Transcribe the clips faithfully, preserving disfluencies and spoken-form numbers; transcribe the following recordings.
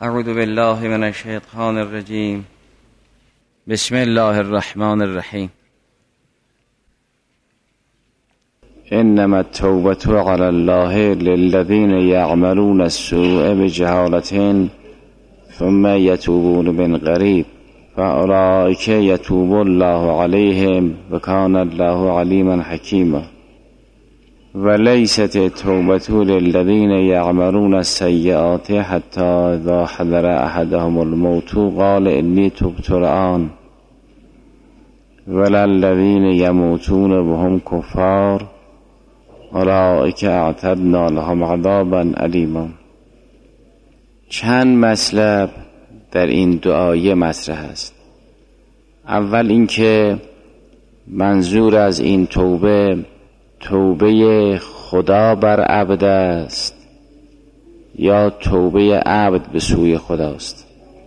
اعوذ بالله من الشیطان الرجیم. بسم الله الرحمن الرحیم. انما التوبة على الله للذين يعملون السوء بجهالة ثم يتوبون من قريب فأولئك يتوب الله عليهم وكان الله عليما حكيما. وليست التوبة للذين يعملون السيئات حتى إذا حضر أحدهم الموت قال إني تبت الآن ولا الذين يموتون وهم كفار اولئک اعتدنا لهم عذابا الیما. چند مطلب در این دعای مطرح است. اول اینکه منظور از این توبه توبه خدا بر عبد است یا توبه عبد به سوی خداست.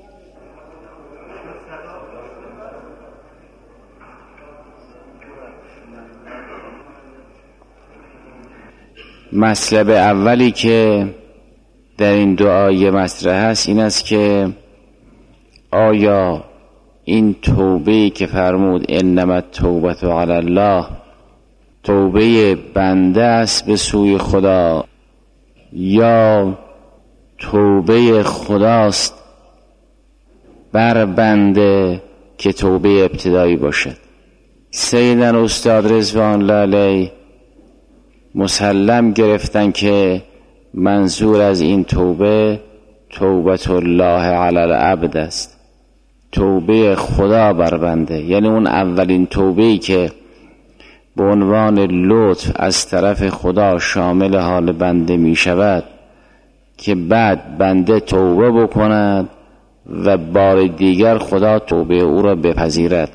مطلب اولی که در این دعای مطرح است این است که آیا این توبه‌ای که فرمود انما التوبة علی الله توبه بنده است به سوی خدا یا توبه خداست بر بنده که توبه ابتدایی باشد؟ سیدن استاد رضوان الله علیه مسلم گرفتن که منظور از این توبه توبت الله علی العبد است، توبه خدا بر بنده، یعنی اون اولین توبه‌ای که به عنوان لطف از طرف خدا شامل حال بنده می شود که بعد بنده توبه بکند و بار دیگر خدا توبه او را بپذیرد.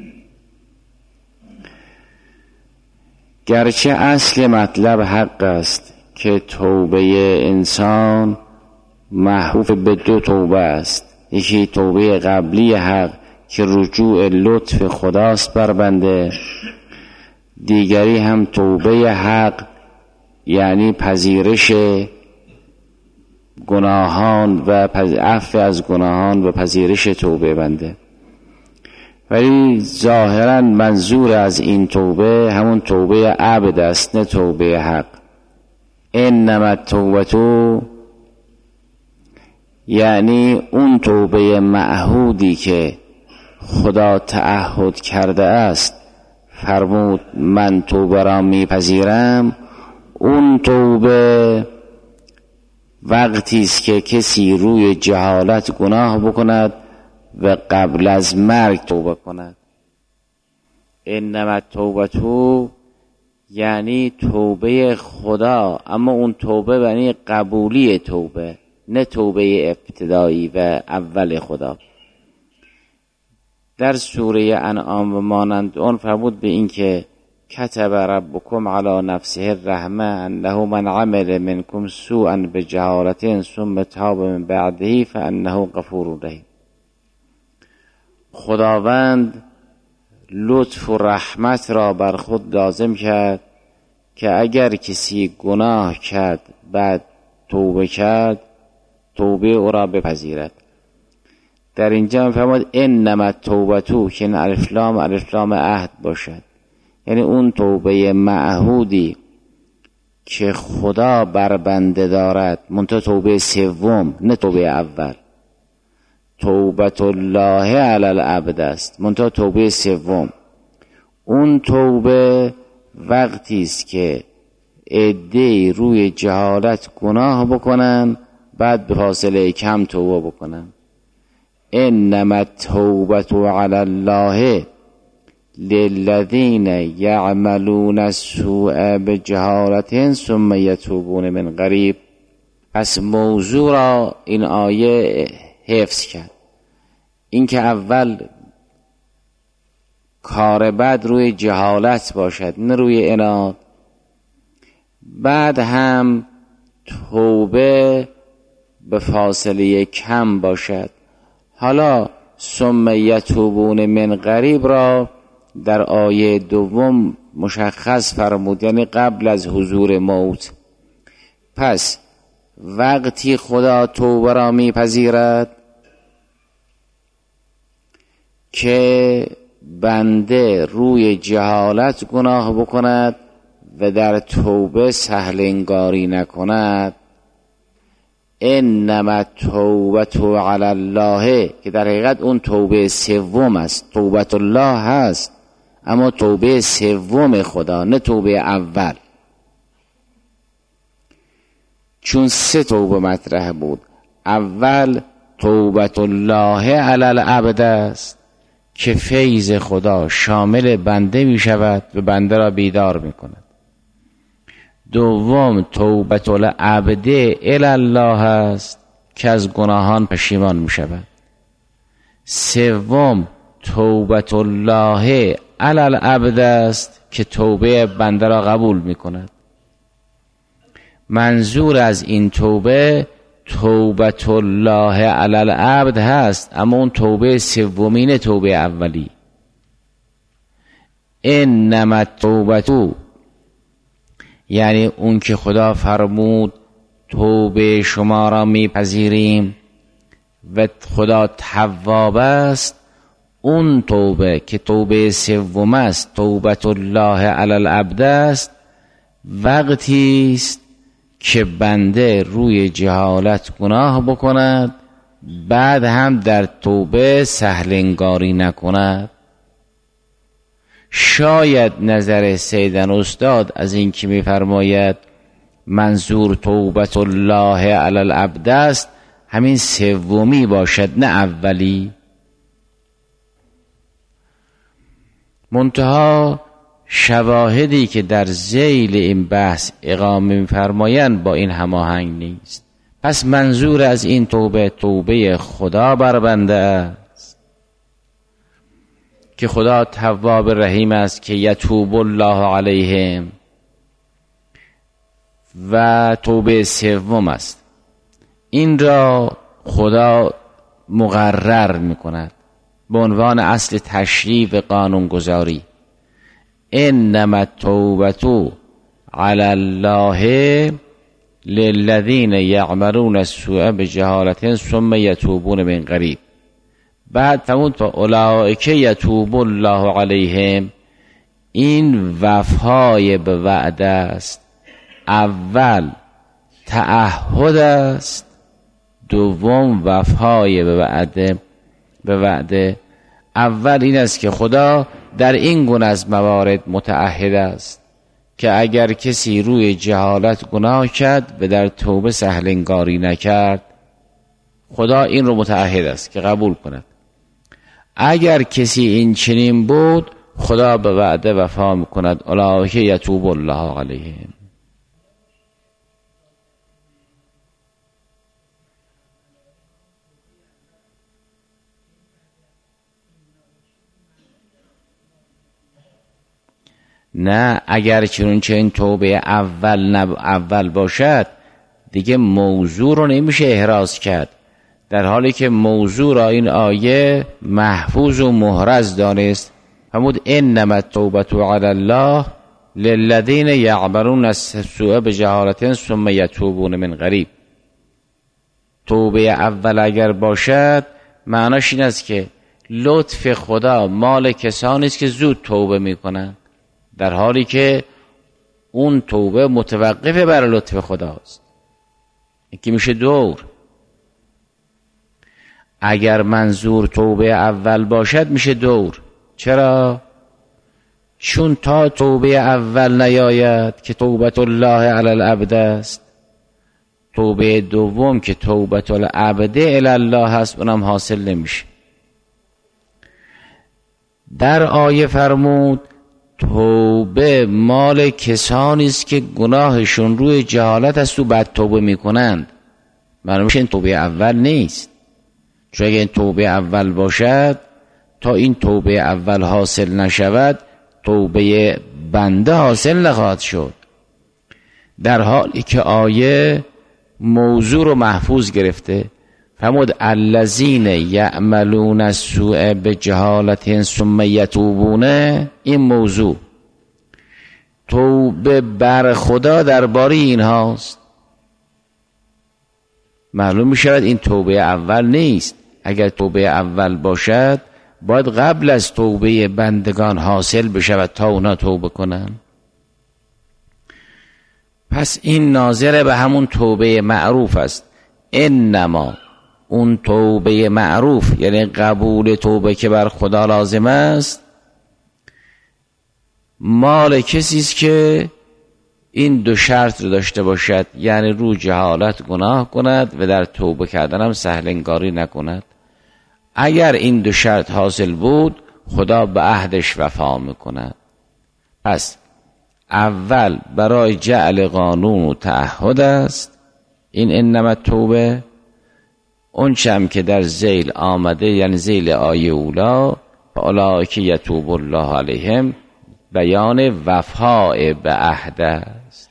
گرچه اصل مطلب حق است که توبه انسان محفوف به دو توبه است، یکی توبه قبلی حق که رجوع لطف خداست بر بنده، دیگری هم توبه حق یعنی پذیرش گناهان و عفو از گناهان و پذیرش توبه بنده. ولی ظاهرا منظور از این توبه همون توبه عبد است نه توبه حق. انما التوبة یعنی اون توبه معهودی که خدا تعهد کرده است، فرمود من توبه را میپذیرم، اون توبه وقتی است که کسی روی جهالت گناه بکند و قبل از مرگ توبه کند. انما التوبة یعنی توبه خدا، اما اون توبه یعنی قبولی توبه نه توبه ابتدایی و اول خدا. در سوره انعام و مانند اون فرمود به این که کتب ربکم علی نفسه الرحمه انه من عمل منکم سوءا بجهالة ثم تاب من بعده فانه غفور رحیم. خداوند لطف و رحمت را بر خود لازم کرد که اگر کسی گناه کرد بعد توبه کرد توبه او را بپذیرد. در اینجا فرمود انما التوبة که این الف لام الف لام عهد باشد، یعنی اون توبه معهودی که خدا بر بنده دارد، منتها توبه سوم نه توبه اول. توبت الله علی العبد است، منتها توبه سوم. اون توبه وقتی است که عده‌ای روی جهالت گناه بکنن بعد به فاصله کم توبه بکنن. انما التوبة علی الله للذین یعملون السوء بجهالة ثم یتوبون من قریب. پس موضوع را این آیه حفظ کرد، این که اول کار بد روی جهالت باشد نه روی عناد، بعد هم توبه به فاصله کم باشد. حالا ثم یتوبون من قریب را در آیه دوم مشخص فرمود، یعنی قبل از حضور موت. پس وقتی خدا توبه را میپذیرد که بنده روی جهالت گناه بکند و در توبه سهل انگاری نکند. انما التوبة علی الله، که در حقیقت اون توبه سوم است. توبة الله هست اما توبه سوم خدا، نه توبه اول، چون سه توبه مطرح بود. اول توبة الله علی العبد است که فیض خدا شامل بنده می شود و بنده را بیدار می کند. دوم توبة العبد الی الله است که از گناهان پشیمان می شود. سوم توبة الله علی العبد است که توبه بنده را قبول می کند. منظور از این توبه توبة الله علی العبد هست، اما اون توبه سومین توبه اولی. انما التوبة، یعنی اون که خدا فرمود توبه شما را میپذیریم و خدا تواب است، اون توبه که توبه سوم است، توبة الله علی العبد است، وقتی است که بنده روی جهالت گناه بکند، بعد هم در توبه سهل انگاری نکند. شاید نظر سیدن استاد از این که می‌فرماید منظور توبة الله علی العبد است همین سومی باشد نه اولی. منتها شواهدی که در ذیل این بحث اقامه می‌فرمایند با این هماهنگ نیست. پس منظور از این توبه توبه خدا بر بنده است که خدا تواب رحیم است که یتوب الله علیهم، و توبه سوم است. این را خدا مقرر می‌کند به عنوان اصل تشریع قانونگذاری. انما التوبة علی الله للذین یعملون السوء بجهالة ثم یتوبون من قریب. بعد فرمود فاولئک یتوب الله علیهم. این وفای به وعده است. اول تعهد است، دوم وفای به وعده. به وعده اول این است که خدا در این گونه از موارد متعهد است که اگر کسی روی جهالت گناه کرد و در توبه سهل انگاری نکرد، خدا این رو متعهد است که قبول کند. اگر کسی این چنین بود، خدا به وعده وفا میکند. اولئک یتوب الله علیهم. نه، اگر چنانچه این توبه اول نب... اول باشد دیگه موضوع رو نمیشه احراز کرد، در حالی که موضوع را این آیه محفوظ و محرز دانست. فرمود انما التوبة علی الله للذین یعملون السوء بجهالة ثم یتوبون من قریب. توبه اول اگر باشد معناش این است که لطف خدا مال کسانی است که زود توبه میکنند، در حالی که اون توبه متوقف بر لطف خداست. این که میشه دور. اگر منظور توبه اول باشد میشه دور. چرا؟ چون تا توبه اول نیاید که توبة الله علی العبد است، توبه دوم که توبة العبد الی الله هست اونم حاصل نمیشه. در آیه فرمود توبه مال کسانی است که گناهشون روی جهالت است و بعد توبه میکنند. معلومه این توبه اول نیست، چون اگه این توبه اول باشد تا این توبه اول حاصل نشود توبه بنده حاصل نخواهد شد. در حالی که آیه موضوع رو محفوظ گرفته. فرمود الذین یعملون السوء بجهالة ثم یتوبون. این موضوع توبه بر خدا درباره اینهاست. معلوم می شود این توبه اول نیست. اگر توبه اول باشد باید قبل از توبه بندگان حاصل بشود تا اونا توبه کنن. پس این ناظر به همون توبه معروف است. انما اون توبه معروف یعنی قبول توبه که بر خدا لازم است مال کسی است که این دو شرط رو داشته باشد، یعنی رو جهالت گناه کند و در توبه کردن هم سهل انگاری نکند. اگر این دو شرط حاصل بود خدا به عهدش وفا میکند. پس اول برای جعل قانون و تعهد است این انما توبه. اون چم که در ذیل آمده یعنی ذیل آیه اولا اولئک یتوب الله علیهم بیان وفاء به عهد است.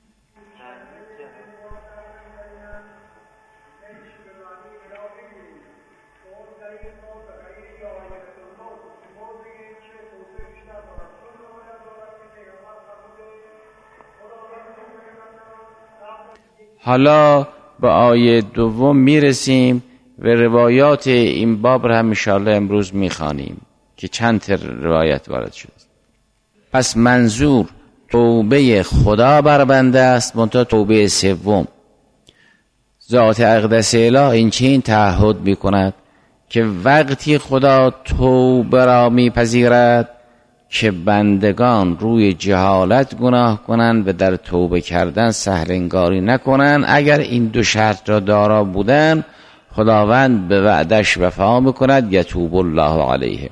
حالا به آیه دوم میرسیم و روایات این باب را هم انشاءالله امروز میخوانیم که چند تا روایت وارد شده. پس منظور توبه خدا بر بنده است، منتها توبه سوم ذات اقدس اله این چین تعهد میکند که وقتی خدا توبه را میپذیرد که بندگان روی جهالت گناه کنند و در توبه کردن سهل انگاری نکنند. اگر این دو شرط را دارا بودن خداوند به وعدش وفا میکند یتوب الله علیهم.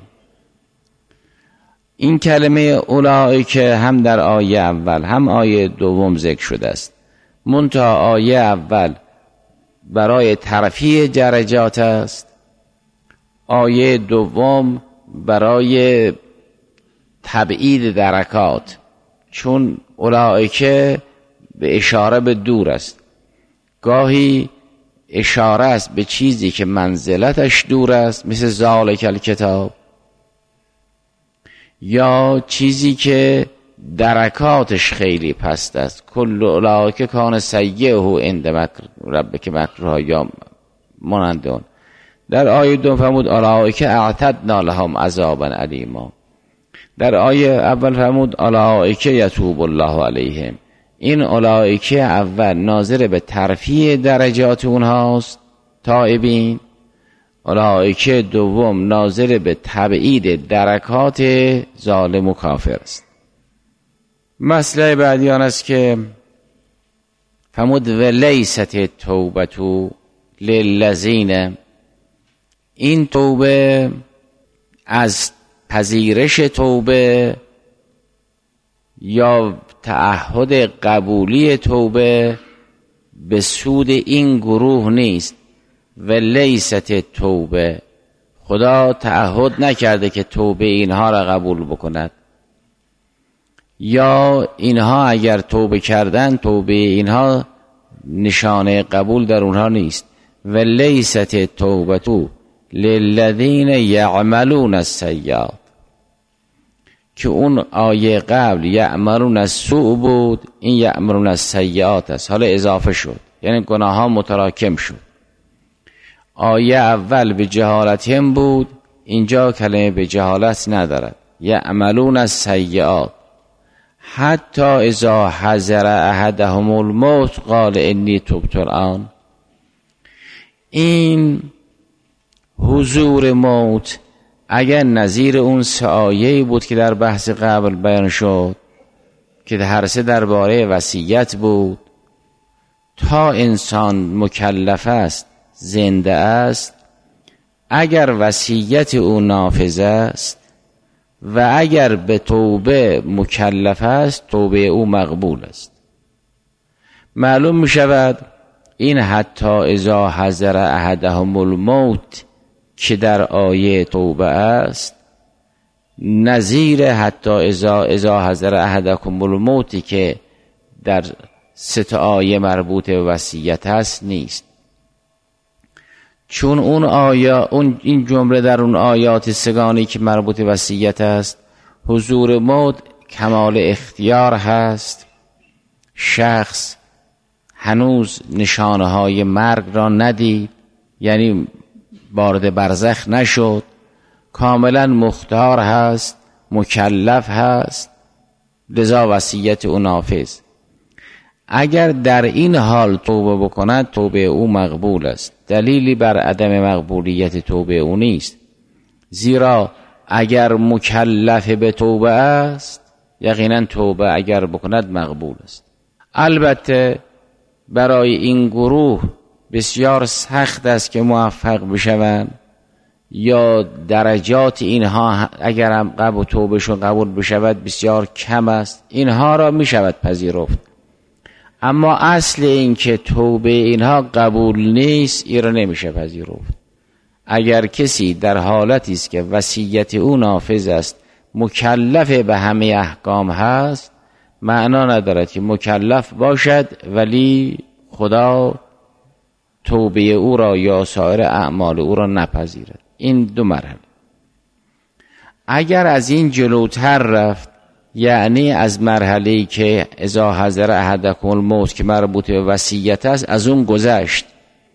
این کلمه اولئک هم در آیه اول هم آیه دوم ذکر شده است، منتها آیه اول برای ترفیع درجات است، آیه دوم برای تبعید درکات، چون اولئک به اشاره به دور است. گاهی اشاره است به چیزی که منزلتش دور است مثل ذالک الکتاب، یا چیزی که درکاتش خیلی پست است. کل اولئک کان سیئه عند مکر ربک مکرها یا مانند اون. در آیه دوم فرمود اولئک اعتدنا لهم عذابا الیما. در آیه اول فرمود اولئک یتوب الله علیهم. این اولئک اول ناظر به ترفیع درجات اونهاست تائبین، اولئک دوم ناظر به تبعید درکات ظالم و کافر است. مسئله بعدی آن است که فرمود و لیست توبتو للذین. این توبه از پذیرش توبه یا تعهد قبولی توبه به سود این گروه نیست. و لیست توبه، خدا تعهد نکرده که توبه اینها را قبول بکند، یا اینها اگر توبه کردن توبه اینها نشانه قبول در اونها نیست. و لیست توبتو للذین یعملون السیئات، که اون آیه قبل یعملون السوء بود، این یعملون السیئات است، حالا اضافه شد یعنی گناه ها متراکم شد. آیه اول به جهالتهم بود، اینجا کلمه به جهالت ندارد. یعملون السیئات حتی اذا حضر احدهم الموت قال انی تبت الان. این حضور موت اگر نظیر اون سه آیه‌ای بود که در بحث قبل بیان شد که هر سه درباره وصیت بود، تا انسان مکلف است زنده است، اگر وصیت او نافذ است و اگر به توبه مکلف است توبه او مقبول است. معلوم می شود این حتی اذا حضر احدهم الموت که در آیه توبه است نظیر حتی اذا اذا حضر احدکم الموتی که در سه آیه مربوط به وصیت است نیست، چون اون آیه اون این جمله در اون آیات سگانی که مربوط به وصیت است حضور موت کمال اختیار هست. شخص هنوز نشانه های مرگ را ندید، یعنی وارد برزخ نشد، کاملا مختار هست، مکلف هست، لذا وصیت او نافذ. اگر در این حال توبه بکند توبه او مقبول است. دلیلی بر عدم مقبولیت توبه او نیست، زیرا اگر مکلف به توبه است یقینا توبه اگر بکند مقبول است. البته برای این گروه بسیار سخت است که موفق بشوند، یا درجات اینها اگر هم قبول توبهشون قبول بشود بسیار کم است، اینها را می شود پذیرفت. اما اصل این که توبه اینها قبول نیست، این را نمیشه پذیرفت. اگر کسی در حالتی است که وصیت او نافذ است، مکلف به همه احکام هست، معنا ندارد که مکلف باشد ولی خدا توبه او را یا سایر اعمال او را نپذیرد. این دو مرحله. اگر از این جلوتر رفت، یعنی از مرحله‌ای که اذا حضر احدکم الموت که مربوط به وصیت است از اون گذشت،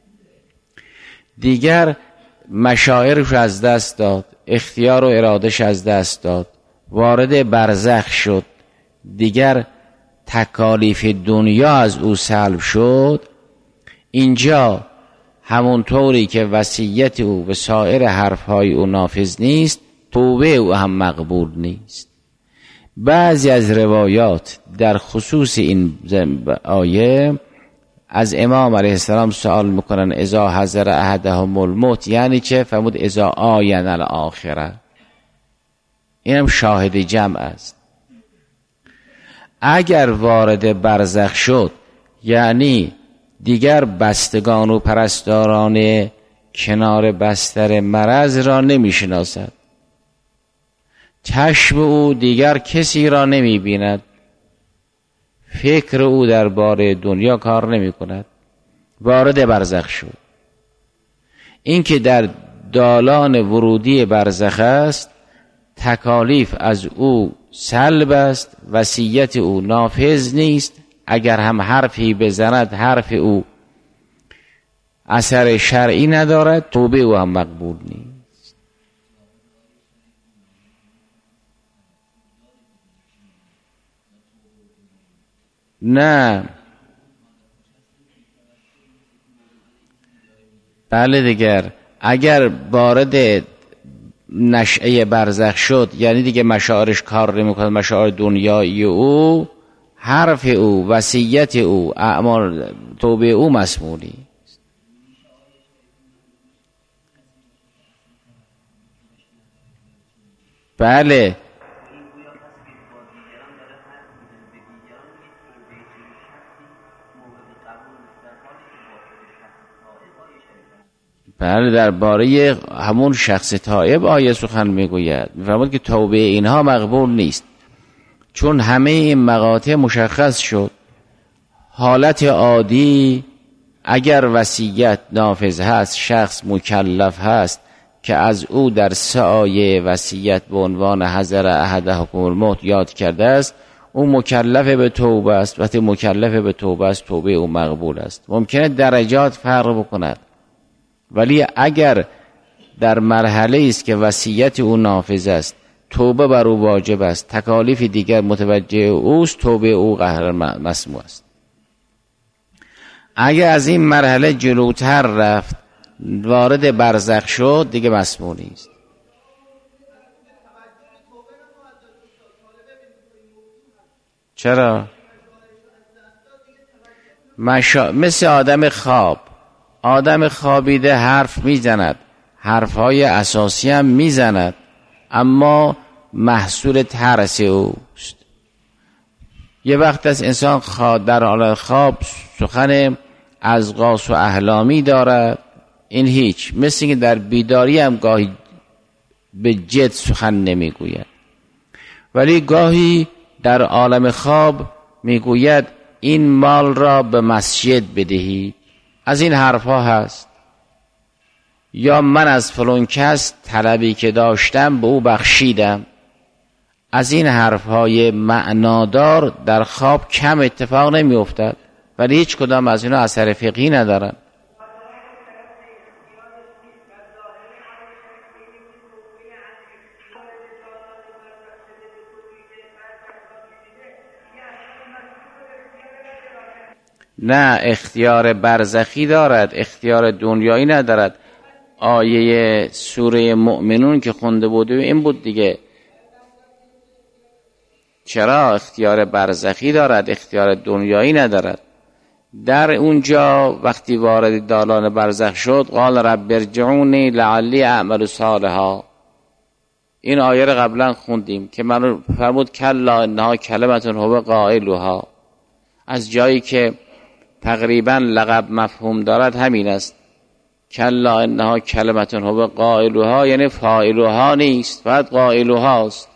دیگر مشاعرش از دست داد، اختیار و ارادش از دست داد، وارد برزخ شد، دیگر تکالیف دنیا از او سلب شد، اینجا همونطوری که وصیت او و سایر حرفهای او نافذ نیست، توبه او هم مقبول نیست. بعضی از روایات در خصوص این آیه از امام علیه السلام سوال میکنن اذا حضر احدهم الموت یعنی چه؟ فرمود اذا آین الاخره. اینم شاهد جمع است. اگر وارد برزخ شد یعنی دیگر بستگان و پرستاران کنار بستر مرض را نمیشناسد، چشم او دیگر کسی را نمی بیند، فکر او درباره دنیا کار نمی کند، وارد برزخ شد. این که در دالان ورودی برزخ است، تکالیف از او سلب است، وصیت او نافذ نیست. اگر هم حرفی بزند حرف او اثر شرعی ندارد، توبه او هم مقبول نیست. نه بله دیگر اگر وارد نشأه برزخ شد یعنی دیگه مشاعرش کار نمی‌کنه، مشاعر دنیایی او، حرف او، وصیت او، اعمال توبه او مسمولی. بله بله درباره همون شخص تائب آیه سخن میگوید، میفرماید که توبه اینها مقبول نیست، چون همه این مقاطع مشخص شد. حالت عادی اگر وصیت نافذ هست، شخص مکلف هست که از او در سه آیه وصیت به عنوان حضر احدکم الموت یاد کرده است، او مکلف به توبه است. وقتی مکلف به توبه است توبه او مقبول است. ممکنه درجات فرق بکند، ولی اگر در مرحله است که وصیت او نافذ است، توبه بر او واجب است، تکالیف دیگر متوجه اوست، توبه او قهر مسموع است. اگر از این مرحله جلوتر رفت، وارد برزخ شد، دیگه مسموع نیست. چرا؟ مشا... مثل آدم خواب، آدم خوابیده حرف میزند، حرفهای اساسی هم میزند، اما محصول ترس اوست. یه وقت از انسان در حال خواب سخن ازغاث و احلامی دارد، این هیچ. مثل که در بیداری هم گاهی به جد سخن نمیگوید، ولی گاهی در عالم خواب میگوید این مال را به مسجد بدهید. از این حرفها هست. یا من از فلان کس طلبی که داشتم به او بخشیدم. از این حرفهای معنادار در خواب کم اتفاق نمی افتد. ولی هیچ کدام از اینا اثر فقهی ندارن. نه، اختیار برزخی دارد، اختیار دنیایی ندارد. آیه سوره مؤمنون که خونده بوده این بود دیگه. چرا اختیار برزخی دارد، اختیار دنیایی ندارد؟ در اونجا وقتی وارد دالان برزخ شد قال رب ارجعونی لعلی اعمل صالحا. این آیه رو قبلا خوندیم که من فرمود کلا انها کلمتون هو قائلها. از جایی که تقریبا لقب مفهوم دارد همین است. کلا انها کلمتون هو قائلها یعنی فاعلها نیست، فقط قائلها است.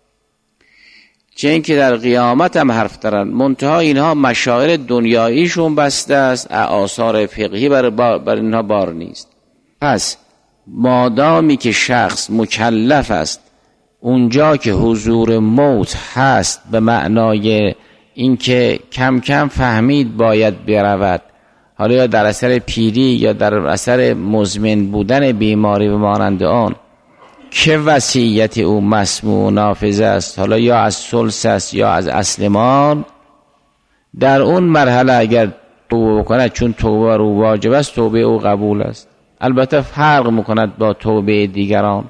چه اینکه در قیامت هم حرف دارن، منتها اینها مشاعر دنیاییشون بسته است، آثار فقهی بر, بر اینها بار نیست. پس مادامی که شخص مکلف است اونجا که حضور موت هست، به معنای اینکه کم کم فهمید باید برود، حالا یا در اثر پیری یا در اثر مزمن بودن بیماری و مانند آن، که وصیت او مسموع و نافذ است، حالا یا از ثلث است یا از اصل مال، در اون مرحله اگر توبه بکند، چون توبه رو واجب است، توبه او قبول است. البته فرق میکند با توبه دیگران.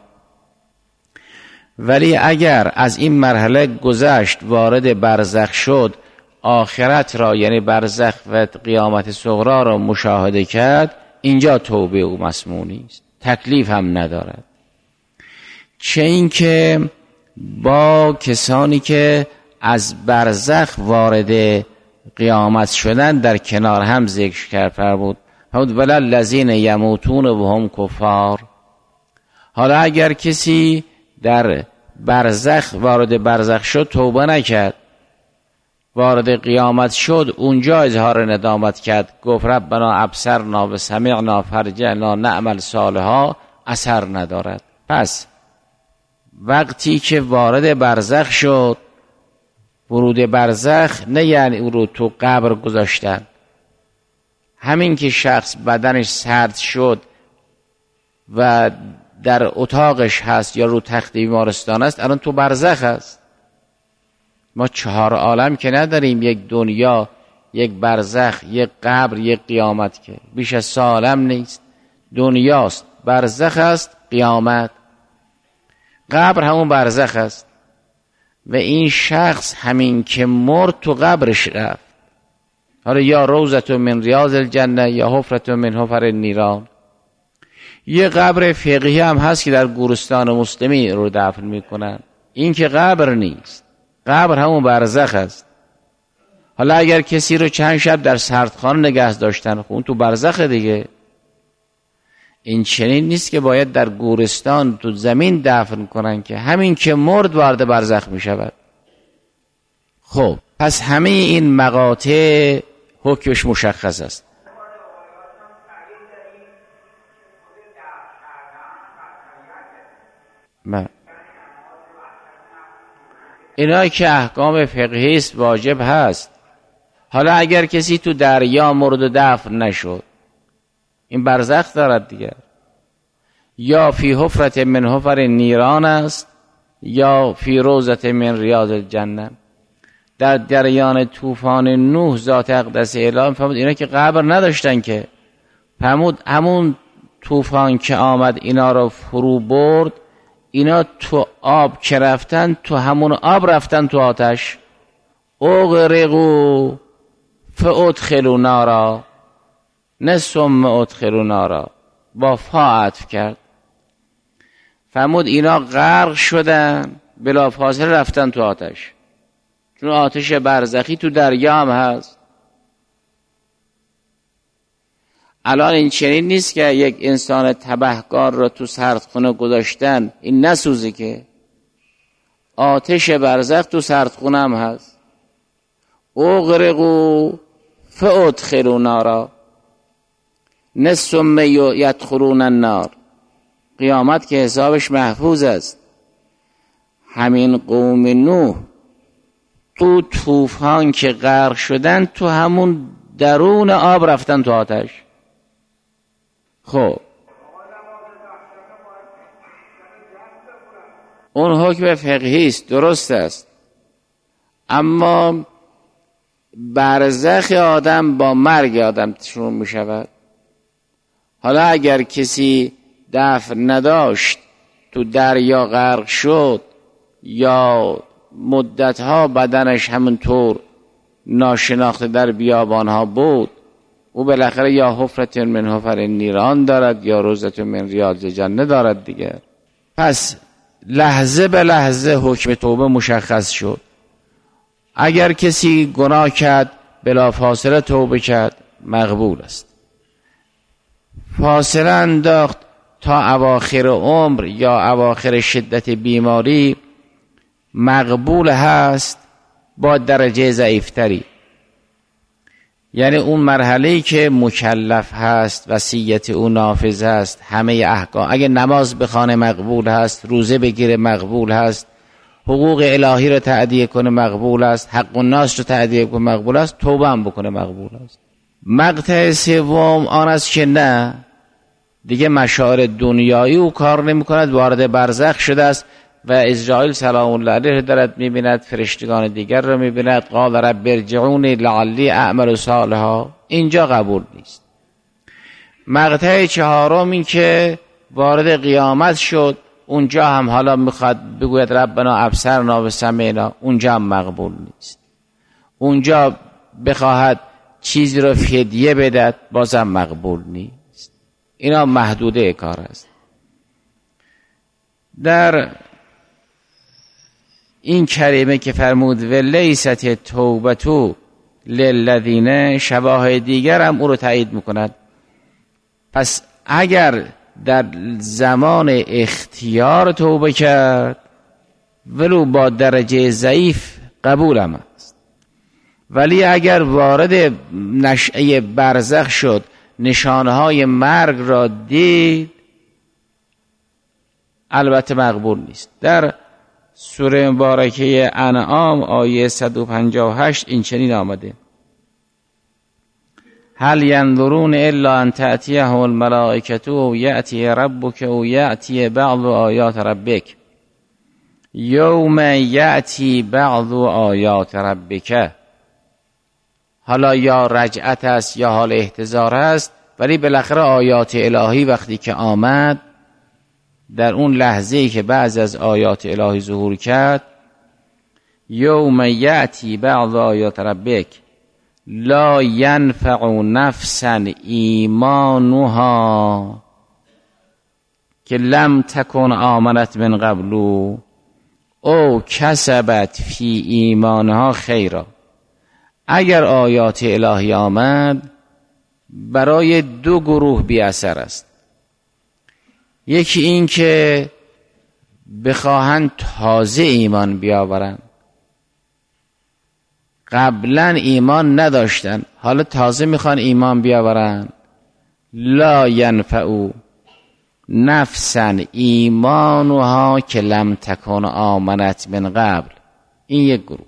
ولی اگر از این مرحله گذشت، وارد برزخ شد، آخرت را یعنی برزخ و قیامت صغری را مشاهده کرد، اینجا توبه او مسموع نیست، تکلیف هم ندارد. چه این که با کسانی که از برزخ وارد قیامت شدن در کنار هم ذکر کرد، فرمود فرمود ولا الذین یموتون و هم کفار. حالا اگر کسی در برزخ وارد برزخ شد، توبه نکرد، وارد قیامت شد، اونجا اظهار ندامت کرد، گفت ربنا ابصرنا و سمعنا فرجعنا نعمل صالحا، اثر ندارد. پس وقتی که وارد برزخ شد، ورود برزخ نه یعنی او رو تو قبر گذاشتن. همین که شخص بدنش سرد شد و در اتاقش هست یا رو تخت بیمارستان است، الان تو برزخ است. ما چهار عالم که نداریم، یک دنیا، یک برزخ، یک قبر، یک قیامت، که بیش از سه عالم نیست. دنیاست، برزخ است، قیامت. قبر همون برزخ است. و این شخص همین که مرد تو قبرش رفت، حالا یا روضة من ریاض الجنه یا حفرة من حفر النیران. یه قبر فقهی هم هست که در گورستان مسلمی رو دفن میکنن، این که قبر نیست، قبر همون برزخ است. حالا اگر کسی رو چند شب در سردخانه نگه داشتن، خون تو برزخ دیگه. این چنین نیست که باید در گورستان تو زمین دفن کنن، که همین که مرد وارد برزخ می شود. خب پس همه این مقاطع حکمش مشخص است. من. اینا که احکام فقهی است، واجب هست. حالا اگر کسی تو دریا مرد و دفن نشد، این برزخ دارد دیگر، یا فی حفرة من حفر نیران است یا فی روضة من ریاض الجنه. در جریان طوفان نوح ذات اقدس اعلام فرمود اینا که قبر نداشتن، که فرمود همون طوفان که آمد اینا رو فرو برد، اینا تو آب که رفتن، تو همون آب رفتن تو آتش. اغرقوا فادخلوا نارا، نه ثم ادخلوا نارا، با فا عطف کرد. فرمود اینا غرق شدن، بلافاصله رفتن تو آتش، چون آتش برزخی تو دریا هم هست. الان این چنین نیست که یک انسان تبهکار را تو سردخونه گذاشتن این نسوزه، که آتش برزخ تو سردخونه هم هست. اغرقوا فادخلوا نارا، نه ثم یدخلون النار. قیامت که حسابش محفوظ است. همین قوم نوح تو طوفان که غرق شدن، تو همون درون آب رفتن تو آتش. خب اون حکم فقهی است، درست است، اما برزخ آدم با مرگ آدم شروع می شود. حالا اگر کسی دفن نداشت، تو دریا غرق شد یا مدتها بدنش همونطور ناشناخته در بیابانها بود، او بالاخره یا حفرت من حفر نیران دارد یا روزت من ریاض جنه دارد دیگر. پس لحظه به لحظه حکم توبه مشخص شد. اگر کسی گناه کرد بلا فاصله توبه کرد مقبول است. فاصله انداخت تا اواخر عمر یا اواخر شدت بیماری مقبول هست با درجه ضعیفتری. یعنی اون مرحله‌ای که مکلف هست، وصیت او نافذ است، همه احکام، اگه نماز بخونه مقبول هست، روزه بگیره مقبول هست، حقوق الهی رو تأدیه کنه مقبول است، حق الناس رو تأدیه کنه مقبول است، توبه هم بکنه مقبول است. مقطع سوم آن است که نه دیگه مشاعر دنیایی او کار نمی کند، وارد برزخ شده است و اسرائیل سلام الله علیه دارد میبیند، فرشتگان دیگر رو میبیند، قال رب ارجعونی لعلی اعمل صالحا. اینجا قبول نیست. مقطع چهارم این که وارد قیامت شد، اونجا هم حالا میخواد بگوید ربنا ابصرنا و سمعنا، اونجا هم مقبول نیست. اونجا بخواهد چیزی رو فدیه بدهد بازم مقبول نیست. اینا محدوده کار است. در این کریمه که فرمود ولیست توبتو للذین، شواهد دیگر هم او رو تایید میکند. پس اگر در زمان اختیار توبه کرد ولو با درجه ضعیف قبول هم است، ولی اگر وارد نشأه برزخ شد، نشانهای مرگ را دید، البته مقبول نیست. در سوره مبارکه انعام آیه صد و پنجاه و هشت این چنین آمده: هل ینظرون الا ان تأتیهم الملائکة او یأتی ربک او یأتی بعض آیات ربک یوم یأتی بعض آیات ربک. حالا یا رجعت است یا حال احتضار است، ولی بالاخره آیات الهی وقتی که آمد، در اون لحظه‌ای که بعض از آیات الهی ظهور کرد، یوم یأتی بعض آیات ربک لا ینفع نفسا ایمانها که لم تکن آمنت من قبلو او کسبت فی ایمانها خیرا. اگر آیات الهی آمد برای دو گروه بی اثر است. یکی این که بخواهند تازه ایمان بیاورند، قبلا ایمان نداشتن حالا تازه میخوان ایمان بیاورند، لا ینفعو نفسا ایمانها که لم تکن آمنت من قبل. این یک گروه.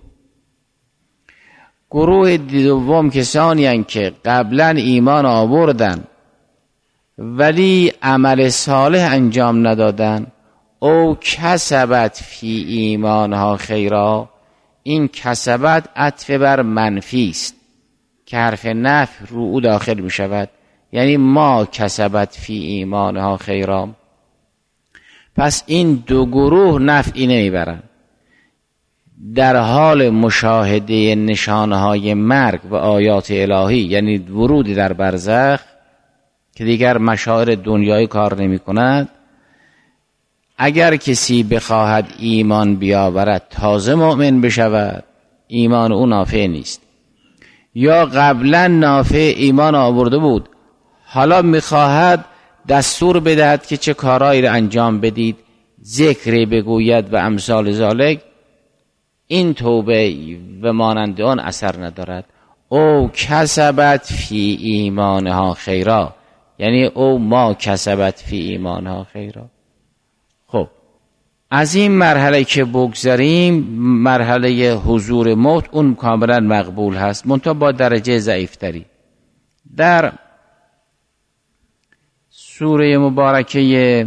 گروه دوم کسانی هستند که قبلا ایمان آوردن ولی عمل صالح انجام ندادن، او کسبت فی ایمانها خیرا. این کسبت عطف بر منفی است که حرف نفی رو او داخل می شود، یعنی ما کسبت فی ایمانها خیرا. پس این دو گروه نفعی نمیبرند. در حال مشاهده نشانهای مرگ و آیات الهی، یعنی ورودی در برزخ که دیگر مشاعر دنیایی کار نمی کند، اگر کسی بخواهد ایمان بیاورد تازه مؤمن بشود، ایمان او نافع نیست. یا قبلا نافع ایمان آورده بود، حالا میخواهد دستور بدهد که چه کارهایی را انجام بدید، ذکری بگوید و امثال ذالک، این توبه و مانند آن اثر ندارد. او کسبت فی ایمانها خیرا، یعنی او ما کسبت فی ایمانها خیرا. خب از این مرحله که بگذاریم، مرحله حضور موت، اون کاملا مقبول هست، منتها با درجه ضعیفتری. در سوره مبارکه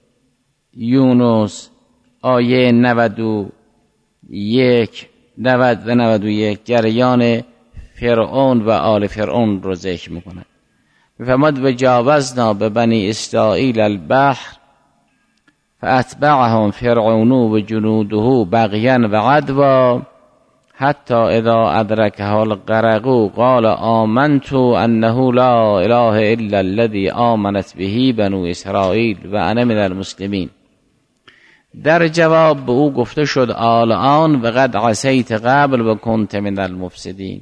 یونس آیه نود و یک نود و نود و یک جریان فرعون و آل فرعون رو ذکر میکنه. میفرماد و جاوزنا به بنی اسرائیل البحر فاتبعهم فرعون و جنوده بغیا و عدوا حتی اذا ادرکه الغرق قال آمنت انه لا اله الا الذي آمنت به بنو اسرائیل و انا من المسلمین. در جواب به او گفته شد الان و قد عصیت قبل و کنت من المفسدین.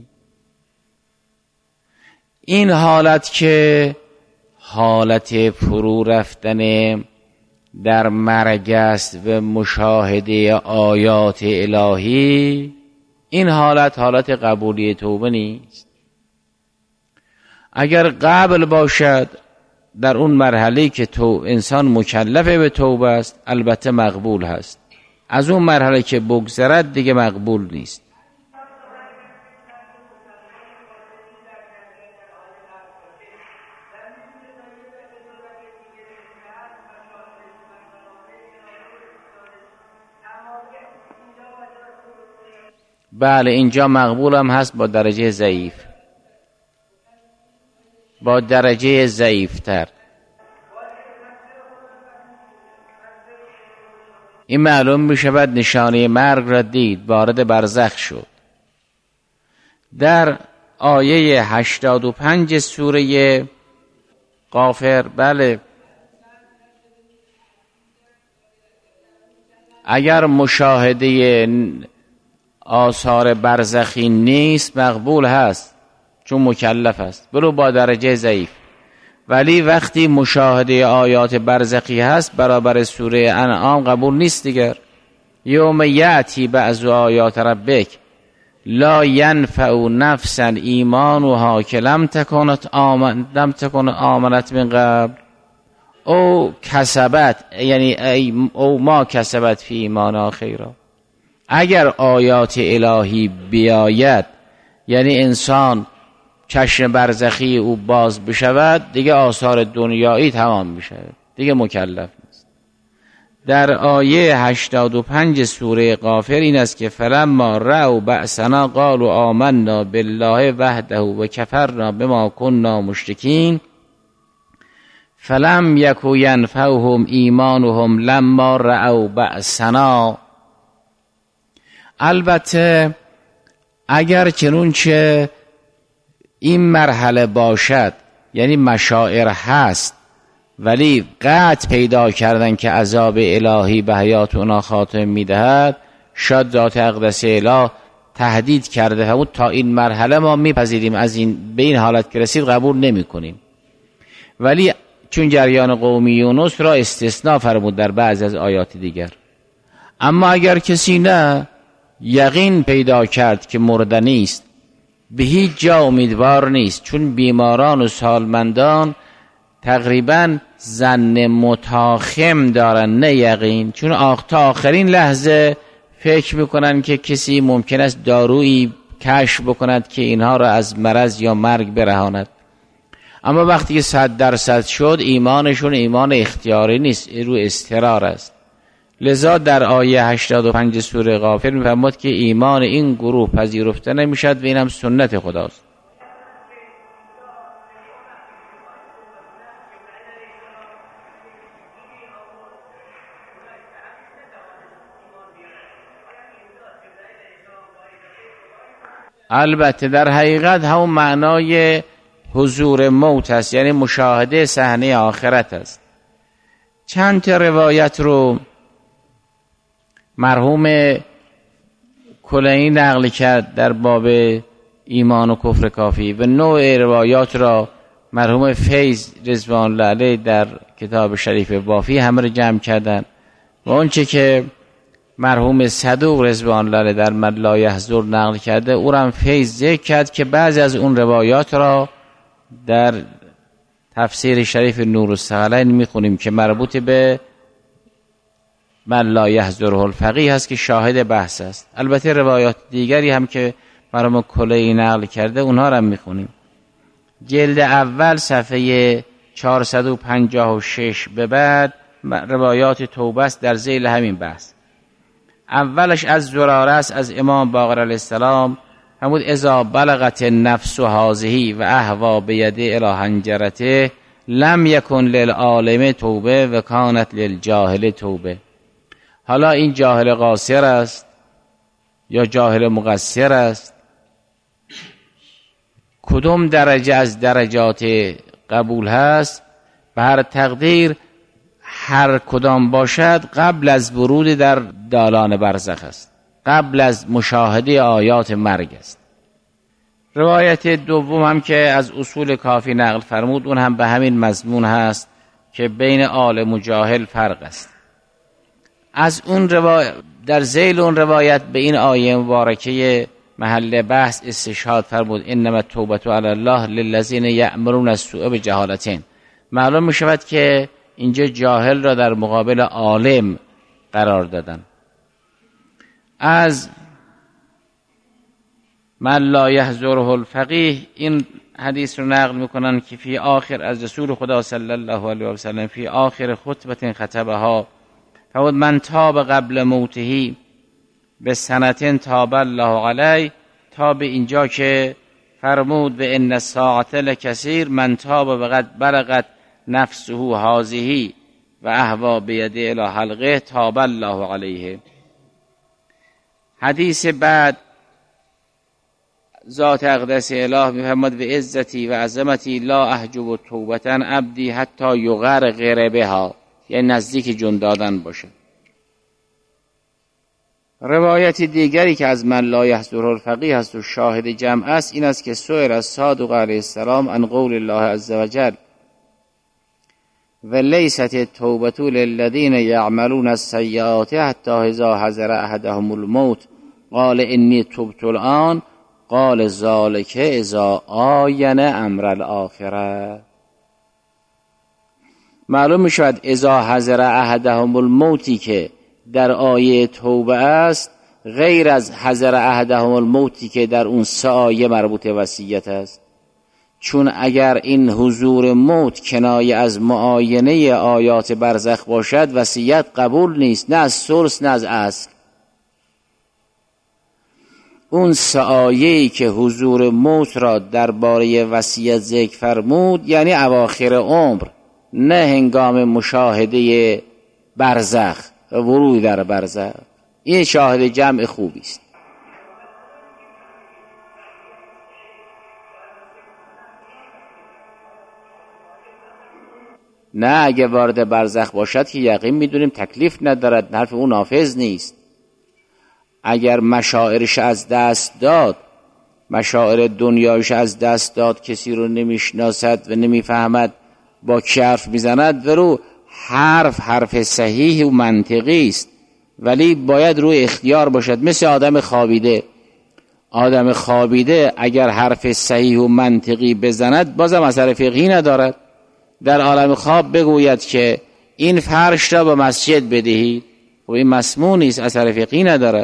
این حالت که حالت فرو رفتن در مرگ است و مشاهده آیات الهی، این حالت حالت قبولی توبه نیست. اگر قبل باشد در اون مرحله که تو انسان مکلف به توبه است البته مقبول هست، از اون مرحله که بگذرد دیگه مقبول نیست. بله اینجا مقبول هم هست با درجه ضعیف، با درجه ضعیفتر. این معلوم می شود نشانه مرگ را دید، وارد برزخ شد. در آیه هشتاد و پنج سوره غافر بله اگر مشاهده آثار برزخی نیست مقبول هست چون مکلف است، برو با درجه ضعیف. ولی وقتی مشاهده آیات برزخی هست برابر سوره انعام قبول نیست دیگر. یوم یأتی بعض آیات ربک لا ینفع نفسا ایمانها که لم تکن آمن لم تکن آمنت من قبل او کسبت یعنی او ما کسبت فی ایمانها خیرا. اگر آیات الهی بیاید یعنی انسان چشم برزخی او باز بشود دیگه آثار دنیایی تمام میشه، دیگه مکلف نیست. در آیه هشتاد و پنج سوره غافر این است که فلما رأوا بأسنا قالوا آمنا بالله وحده و کفرنا بما كنا مشرکین فلم یک ینفعهم ایمانهم لما رأوا بأسنا. البته اگر چنونچه این مرحله باشد یعنی مشاعر هست ولی قطع پیدا کردن که عذاب الهی به حیات اونا خاتمه میدهد، شاید ذات اقدس اله تهدید کرده همون تا این مرحله ما میپذیریم، از این به این حالت که رسید قبول نمی کنیم. ولی چون جریان قومی یونس را استثناء فرمود در بعض از آیات دیگر. اما اگر کسی نه یقین پیدا کرد که مردنی است، به هیچ جا امیدوار نیست، چون بیماران و سالمندان تقریبا ظن متاخم دارن نه یقین، چون آخ تا آخرین لحظه فکر میکنن که کسی ممکن است دارویی کشف بکند که اینها را از مرض یا مرگ برهاند. اما وقتی که صد درصد شد ایمانشون ایمان اختیاری نیست، رو اضطرار است. لذا در آیه هشتاد و پنج سوره غافر می‌فرماد که ایمان این گروه پذیرفته نمیشد و این هم سنت خداست. البته در حقیقت همون معنای حضور موت است، یعنی مشاهده صحنه آخرت است. چند تا روایت رو مرحوم کلینی نقل کرد در باب ایمان و کفر کافی و نوع روایات را مرحوم فیض رضوان الله علیه در کتاب شریف وافی همه را جمع کردن و اونچه که مرحوم صدوق رضوان الله علیه در من لا یحضر نقل کرده او را هم فیض ذکر کرد که بعضی از اون روایات را در تفسیر شریف نورالثقلین میخونیم که مربوط به من لا یحضره الفقیه هست که شاهد بحث است. البته روایات دیگری هم که مرحوم کلینی نقل کرده اونها را هم میخونیم. جلد اول صفحه چهارصد و پنجاه و شش به بعد روایات توبه است در ذیل همین بحث. اولش از زراره است از امام باقر علیه السلام، همون اذا بلغت النفس هذه و اهوا بیده الی حنجرته لم یکن للعالم توبه و کانت للجاهل توبه. حالا این جاهل قاصر است یا جاهل مقصر است، کدوم درجه از درجات قبول هست؟ به هر تقدیر هر کدام باشد قبل از ورود در دالان برزخ است، قبل از مشاهده آیات مرگ است. روایت دوم هم که از اصول کافی نقل فرمود اون هم به همین مضمون هست که بین عالم و جاهل فرق است. از اون روایت در ذیل اون روایت به این آیه مبارکه محل بحث استشهاد فرمود انما التوبة علی الله للذین یأمرون السوء بجهالة. معلوم می شود که اینجا جاهل را در مقابل عالم قرار دادن. از من لا یحضره الفقیه این حدیث رو نقل میکنن که فی آخر از رسول خدا صلی الله علیه و سلم فی آخر خطبه خطبها فود من تاب قبل موته به سنتین تاب الله علی، تا به اینجا که فرمود به ان الساعة لکثیر من تاب وقد بلغت نفسه هذه و اهوا بیده الی حلقه تاب الله علیه. حدیث بعد ذات اقدس اله میفرماد و عزتی و عظمتی لا احجب توبة عبدی حتی یغرغر بها، یعنی نزدیک جون دادن باشه. روایت دیگری که از من لا یحضره الفقیه هست و شاهد جمع است این است که سئل الصادق علیه السلام عن قول الله عز وجل و لیست التوبة للذین یعملون السیئات حتی اذا حضر احدهم الموت قال انی تبت الآن قال ذلک اذا آین امر الاخره. معلوم میشود اذا حضر احدهم الموتی که در آیه توبه است غیر از حضر احدهم الموتی که در اون سه آیه مربوط وصیت است، چون اگر این حضور موت کنایه از معاینه آیات برزخ باشد وصیت قبول نیست، نه از سرس نه از اصل. اون سه آیه‌ای که حضور موت را درباره وصیت ذکر فرمود یعنی اواخر عمر، نه هنگام مشاهده برزخ و ورود در برزخ. این شاهد جمع خوبی است. نه اگه وارد برزخ باشد که یقین میدونیم تکلیف ندارد، حرف اون نافذ نیست. اگر مشاعرش از دست داد، مشاعر دنیایش از دست داد، کسی رو نمیشناسد و نمیفهمد با کی حرف میزند، ورو حرف حرف صحیح و منطقی است ولی باید روی اختیار باشد. مثل آدم خوابیده، آدم خوابیده اگر حرف صحیح و منطقی بزند بازم اثر فقهی ندارد. در عالم خواب بگوید که این فرش را به مسجد بدهید و این مسموع نیست، اثر فقهی ندارد.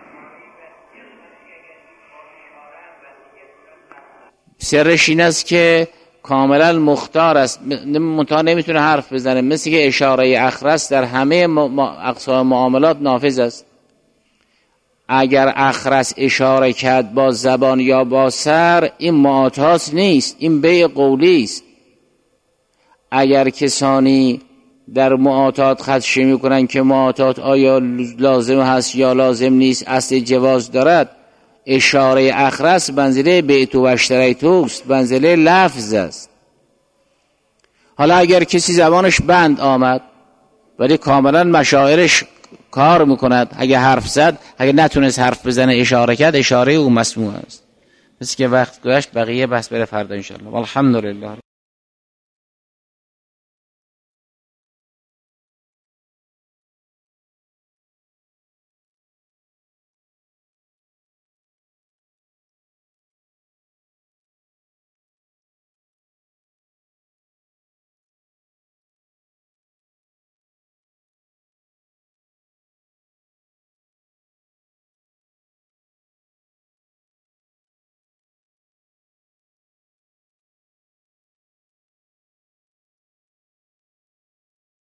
سرش این است که کاملا مختار است، منتها نمیتونه حرف بزنه، مثل که اشاره اخرس در همه اقسام معاملات نافذ است. اگر اخرس اشاره کرد با زبان یا با سر این معاطات نیست، این بیع قولی است. اگر کسانی در معاطات خدشه میکنن که معاطات آیا لازم هست یا لازم نیست، اصل جواز دارد، اشاره اخرس منزله بیعت و اشتریتوست، منزله لفظ است. حالا اگر کسی زبانش بند آمد ولی کاملا مشاعرش کار میکند، اگه حرف زد، اگه نتونست حرف بزنه اشاره کرد، اشاره او مسموع است. مثل که وقت گذشت، بقیه بحث بره فردا انشاءالله. والحمدلله.